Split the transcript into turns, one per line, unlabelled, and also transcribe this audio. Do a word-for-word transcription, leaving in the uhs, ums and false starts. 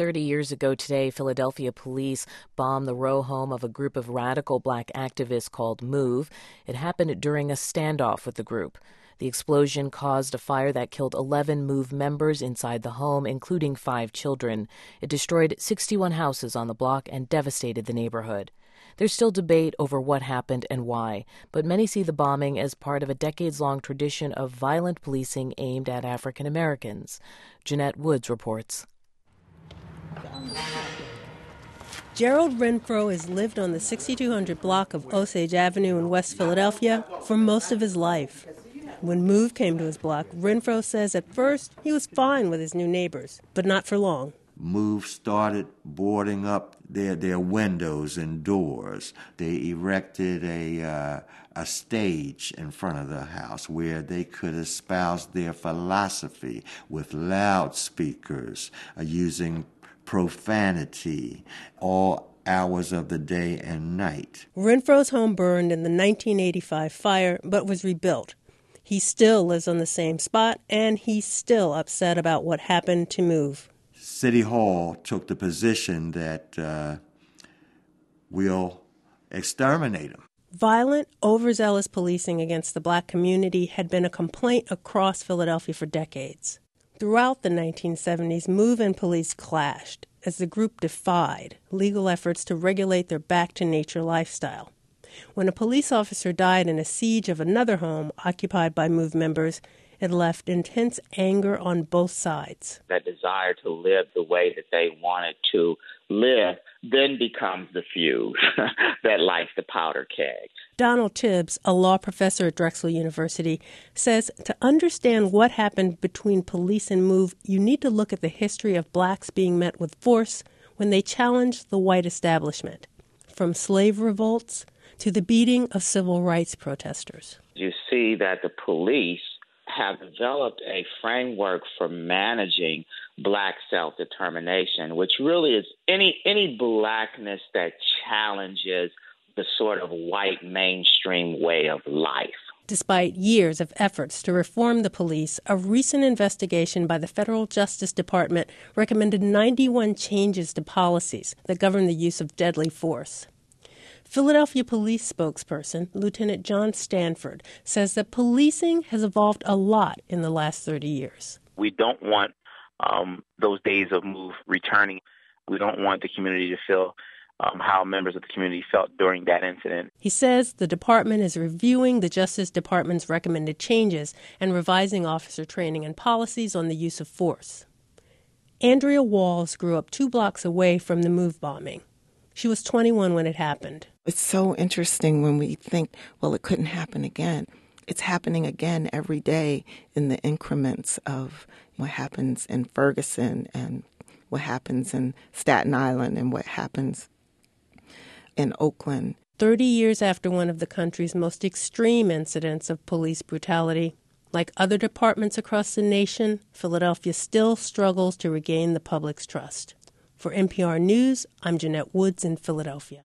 thirty years ago today, Philadelphia police bombed the row home of a group of radical black activists called MOVE. It happened during a standoff with the group. The explosion caused a fire that killed eleven MOVE members inside the home, including five children. It destroyed sixty-one houses on the block and devastated the neighborhood. There's still debate over what happened and why, but many see the bombing as part of a decades-long tradition of violent policing aimed at African Americans. Jeanette Woods reports.
Gerald Renfro has lived on the sixty-two hundred block of Osage Avenue in West Philadelphia for most of his life. When MOVE came to his block, Renfro says at first he was fine with his new neighbors, but not for long.
MOVE started boarding up their their windows and doors. They erected a uh, a stage in front of the house where they could espouse their philosophy with loudspeakers, uh, using profanity all hours of the day and night.
Renfro's home burned in the nineteen eighty-five fire, but was rebuilt. He still lives on the same spot, and he's still upset about what happened to MOVE.
City Hall took the position that uh, we'll exterminate them.
Violent, overzealous policing against the black community had been a complaint across Philadelphia for decades. Throughout the nineteen seventies, MOVE and police clashed as the group defied legal efforts to regulate their back-to-nature lifestyle. When a police officer died in a siege of another home occupied by MOVE members, it left intense anger on both sides.
That desire to live the way that they wanted to live then becomes the fuse that lights the powder keg.
Donald Tibbs, a law professor at Drexel University, says to understand what happened between police and MOVE, you need to look at the history of blacks being met with force when they challenged the white establishment, from slave revolts to the beating of civil rights protesters.
You see that the police have developed a framework for managing black self-determination, which really is any any blackness that challenges the sort of white mainstream way of life.
Despite years of efforts to reform the police, a recent investigation by the Federal Justice Department recommended ninety-one changes to policies that govern the use of deadly force. Philadelphia police spokesperson Lieutenant John Stanford says that policing has evolved a lot in the last thirty years.
We don't want um, those days of MOVE returning. We don't want the community to feel um, how members of the community felt during that incident.
He says the department is reviewing the Justice Department's recommended changes and revising officer training and policies on the use of force. Andrea Walls grew up two blocks away from the MOVE bombing. She was twenty-one when it happened.
It's so interesting when we think, well, it couldn't happen again. It's happening again every day in the increments of what happens in Ferguson and what happens in Staten Island and what happens in Oakland.
Thirty years after one of the country's most extreme incidents of police brutality, like other departments across the nation, Philadelphia still struggles to regain the public's trust. For N P R News, I'm Jeanette Woods in Philadelphia.